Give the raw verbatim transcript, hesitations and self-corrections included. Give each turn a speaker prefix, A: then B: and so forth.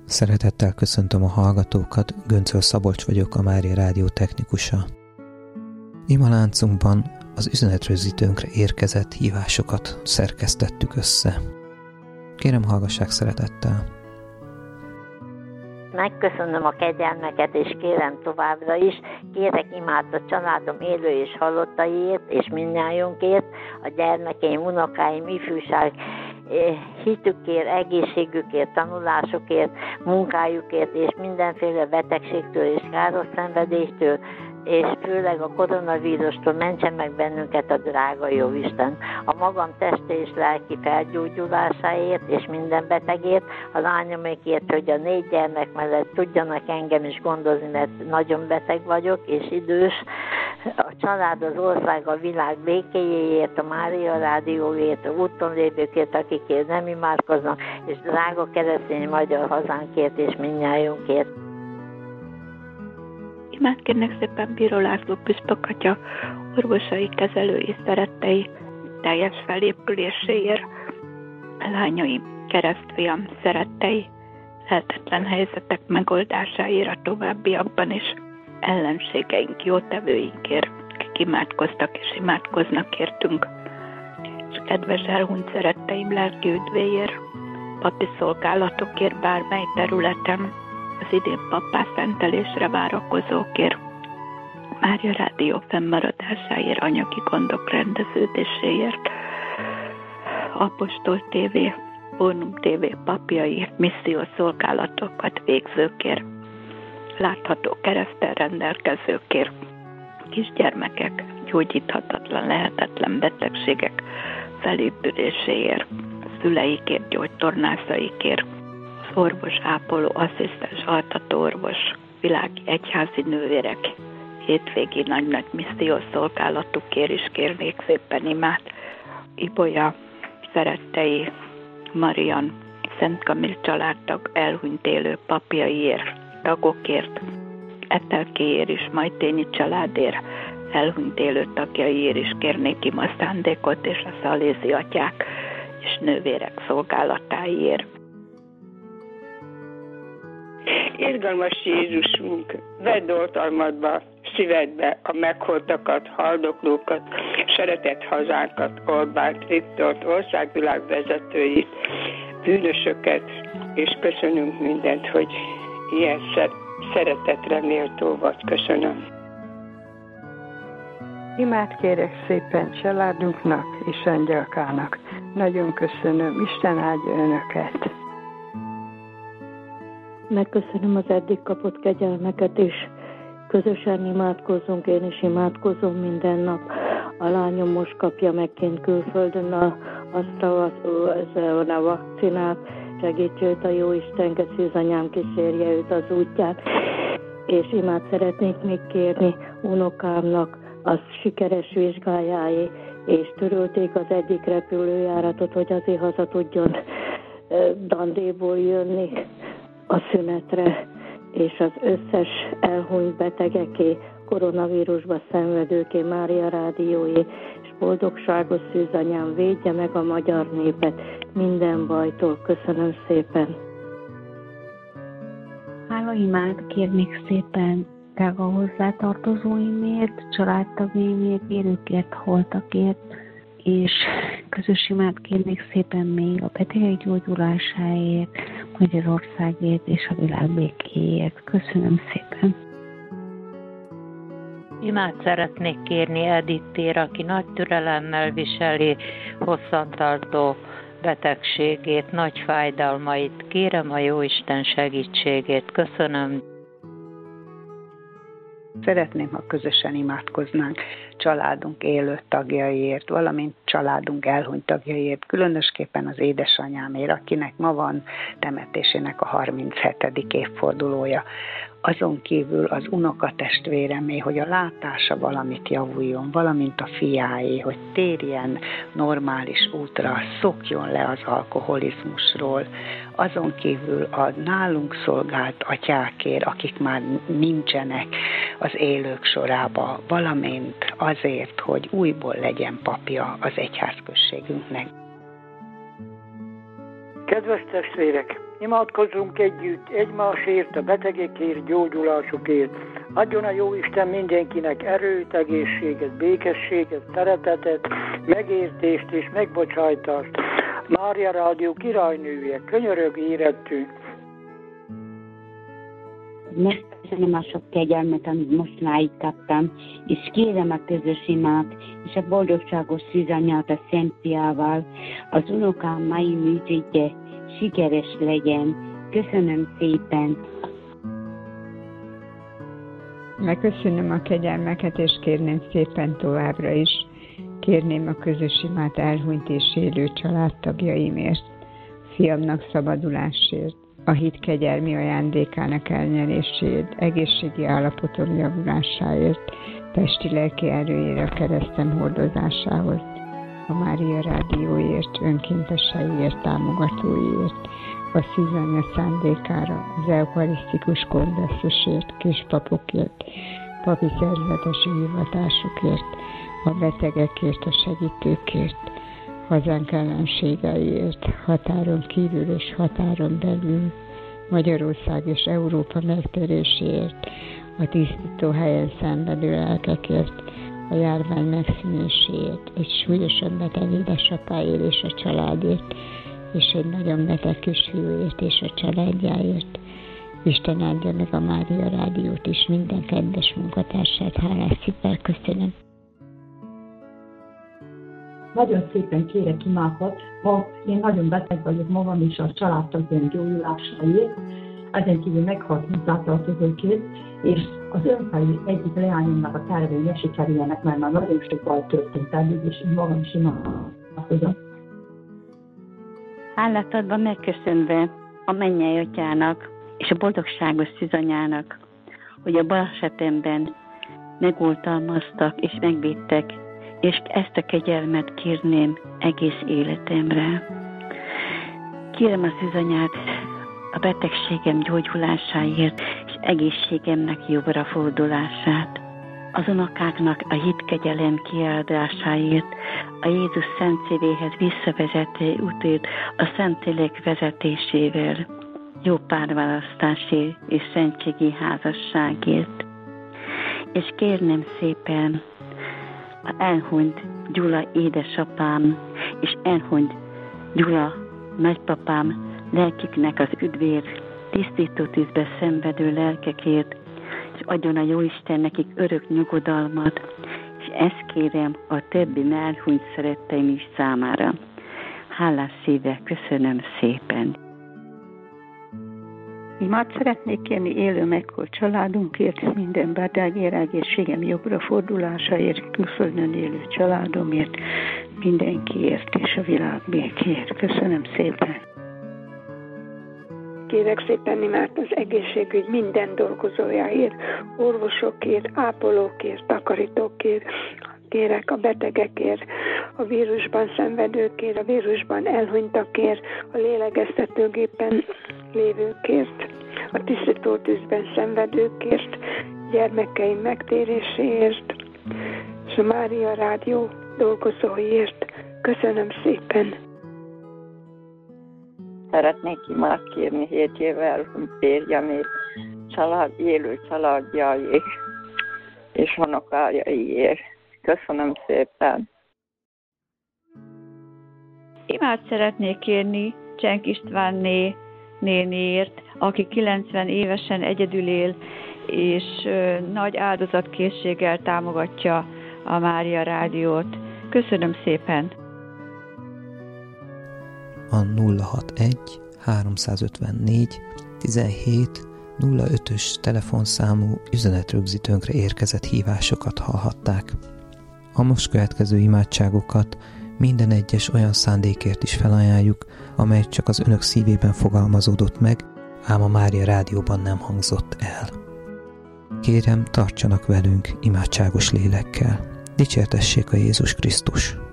A: Szeretettel köszöntöm a hallgatókat, Göncöl Szabolcs vagyok, a Mária Rádió technikusa. Ima láncunkban az üzenetrögzítőnkre érkezett hívásokat szerkesztettük össze. Kérem, hallgassák szeretettel!
B: Megköszönöm a kegyelmeket, és kérem továbbra is, kérek imát a családom élő és halottaiért, és mindnyájunkért, a gyermekeim, unokáim, ifjúság, hitükért, egészségükért, tanulásukért, munkájukért, és mindenféle betegségtől és káros szenvedéstől, és főleg a koronavírustól mentsen meg bennünket a drága Jóisten. A magam testi és lelki felgyógyulásáért és minden betegért, a lányomékért, hogy a négy gyermek mellett tudjanak engem is gondozni, mert nagyon beteg vagyok és idős. A család, az ország, a világ békéjéért, a Mária Rádióért, a úton lévőkért, akikért nem imádkoznak, és drága keresztény magyar hazánkért és mindnyájunkért.
C: Imát kérnek szépen Bíró László püspök atya, orvosai, kezelői, szerettei teljes felépüléséért, lányaim, keresztfiam, szerettei, lehetetlen helyzetek megoldásáért a továbbiakban is, ellenségeink, jótevőinkért, akik imádkoztak és imádkoznak értünk, és kedves elhunyt szeretteim lelki üdvéért, papi szolgálatokért bármely területen, az idén pappá szentelésre várakozókért, Mária Rádió fennmaradásáért, anyagi gondok rendeződéséért, Apostol té vé, Bónum té vé papjaiért, missziós szolgálatokat végzőkért, látható kereszttel rendelkezőkért, kisgyermekek, gyógyíthatatlan, lehetetlen betegségek felépüléséért, szüleikért, gyógytornászaikért, orvos, ápoló, asszisztens, altató orvos, világi egyházi nővérek, hétvégi nagy-nagy missziós szolgálatukért is kérnék szépen imát. Ibolya, szerettei, Marian, Szent Kamil családtag, elhunyt élő papjaiért, tagokért, Etelkéért is, Majtényi családért, elhunyt élő tagjaiért is kérnék ima szándékot, és a szalézi atyák és nővérek szolgálatáért.
D: Irgalmas Jézusunk, vedd oltalmadba, szívedbe a meghaltakat, haldoklókat, szeretett hazánkat, Orbánt, Viktort, országvilág vezetőit, bűnösöket, és köszönünk mindent, hogy ilyen szeretetre méltó vagy. Köszönöm.
E: Imát kérek szépen családunknak és angyalkának. Nagyon köszönöm. Isten áldja önöket.
F: Megköszönöm az eddig kapott kegyelmeket, és közösen imádkozzunk, én is imádkozom minden nap. A lányom most kapja meg kint külföldön a, azt a, az, a vakcinát, segítse őt a Jóisten, anyám kísérje őt az útját, és imát szeretnék még kérni unokámnak az sikeres vizsgájáé, és törölték az egyik repülőjáratot, hogy azért haza tudjon Dandéból jönni a szünetre, és az összes elhunyt betegeké, koronavírusba szenvedőké, Mária Rádióé, és boldogságos szűzanyám védje meg a magyar népet minden bajtól. Köszönöm szépen.
G: Hálaimát kérnék szépen drága hozzátartozóimért, családtagjaimért, élőkért, holtakért, és közös imát kérnék szépen még a betegek gyógyulásáért, Magyarországért és a világ békéért. Köszönöm szépen.
H: Imát szeretnék kérni Edittére, aki nagy türelemmel viseli hosszantartó betegségét, nagy fájdalmait. Kérem a Jóisten segítségét. Köszönöm.
I: Szeretném, ha közösen imádkoznánk családunk élő tagjaiért, valamint családunk elhunyt tagjaiért, különösképpen az édesanyámért, akinek ma van temetésének a harminchetedik évfordulója. Azon kívül az unokatestvéremé, hogy a látása valamit javuljon, valamint a fiáé, hogy térjen normális útra, szokjon le az alkoholizmusról. Azon kívül a nálunk szolgált atyákért, akik már nincsenek az élők sorába, valamint azért, hogy újból legyen papja az egyházközségünknek.
J: Kedves testvérek, Imádkozzunk együtt egymásért, a betegekért, gyógyulásukért. Adjon a Jóisten mindenkinek erőt, egészséget, békességet, szeretetet, megértést és megbocsájtást. Mária Rádió királynője, könyörög érettünk.
K: Megköszönöm a sok kegyelmet, amit most máig kaptam, és kérem a közös imát, és a boldogságos szűzanyát a Szent Fiával, az unokám mai műtétje sikeres legyen. Köszönöm szépen!
E: Megköszönöm a kegyelmeket, és kérném szépen továbbra is. Kérném a közös imát elhunyt és élő családtagjaimért, fiamnak szabadulásért, a hit kegyelmi ajándékának elnyeréséért, egészségi állapotom javulásáért, testi-lelki erőjére, a keresztem hordozásához, a Mária Rádióért, önkénteseiért, támogatóiért, a szűzanya szándékára, az eukarisztikus kongresszusért, kispapokért, papi szerzetesi hivatásukért, a betegekért, a segítőkért, hazánk ellenségeiért, határon kívül és határon belül, Magyarország és Európa megtéréséért, a tisztító helyen szenvedő lelkekért, a járvány megszűnéséért, egy súlyosan beteg édesapáért és a családért, és egy nagyon beteg kisfiúért és a családjáért. Isten áldja meg a Mária Rádiót és minden kedves munkatársát, hálás szépen köszönöm.
L: Nagyon szépen kérek imákat, ha én nagyon beteg vagyok magam is a családtagjaim gyógyulásáért, ezen kívül meghalt hozzátartozókért, és az önfelé egyik leányomnak a tervei ne sikerüljenek, mert már nagyon sok baj történt eddig, és én magam is imádkozom.
C: Hálát adva megköszönve a mennyei atyának és a boldogságos szűzanyának, hogy a balesetemben megoltalmaztak és megvédtek, és ezt a kegyelmet kérném egész életemre. Kérem a szűzanyát a betegségem gyógyulásáért és egészségemnek jobbra fordulását. Az unokáknak a hitkegyelem kiáldásáért, a Jézus szent szívéhez visszavezető útért, a Szentlélek vezetésével, jó párválasztásért és szentségi házasságért. És kérném szépen a elhunyt Gyula édesapám és elhunyt Gyula nagypapám lelküknek az üdvér, tisztító tűzbe szenvedő lelkekért, és adjon a Jóisten nekik örök nyugodalmat, és ezt kérem a többi elhunyt szeretteim is számára. Hálás szívvel köszönöm szépen.
I: Imát szeretnék kérni élő meghalt családunkért, minden beteg egészségem jobbra fordulásáért, külföldön élő családomért, mindenkiért és a világ békéért. Köszönöm szépen.
D: Kérek szépen imát az egészségügy minden dolgozójáért, orvosokért, ápolókért, takarítókért, kérek a betegekért, a vírusban szenvedőkért, a vírusban elhunytakért, a lélegeztetőgépen lévőkért, a tisztítótűzben szenvedőkért, gyermekeim megtéréséért, és a Mária Rádió dolgozóiért. Köszönöm szépen!
M: Szeretnék imát kérni hét évvel elhunyt férjemért, család, élő családjáért és unokájaiért. Köszönöm szépen!
N: Imát szeretnék kérni Csenk Istvánné néniért, aki kilencven évesen egyedül él, és ö, nagy áldozatkészséggel támogatja a Mária Rádiót. Köszönöm szépen!
A: A nulla hatvanegy háromszázötvennégy tizenhét nulla ötös telefonszámú üzenetrögzítőnkre érkezett hívásokat hallhatták. A most következő imádságokat minden egyes olyan szándékért is felajánljuk, amely csak az önök szívében fogalmazódott meg, ám a Mária Rádióban nem hangzott el. Kérem, tartsanak velünk imádságos lélekkel. Dicsértessék a Jézus Krisztus!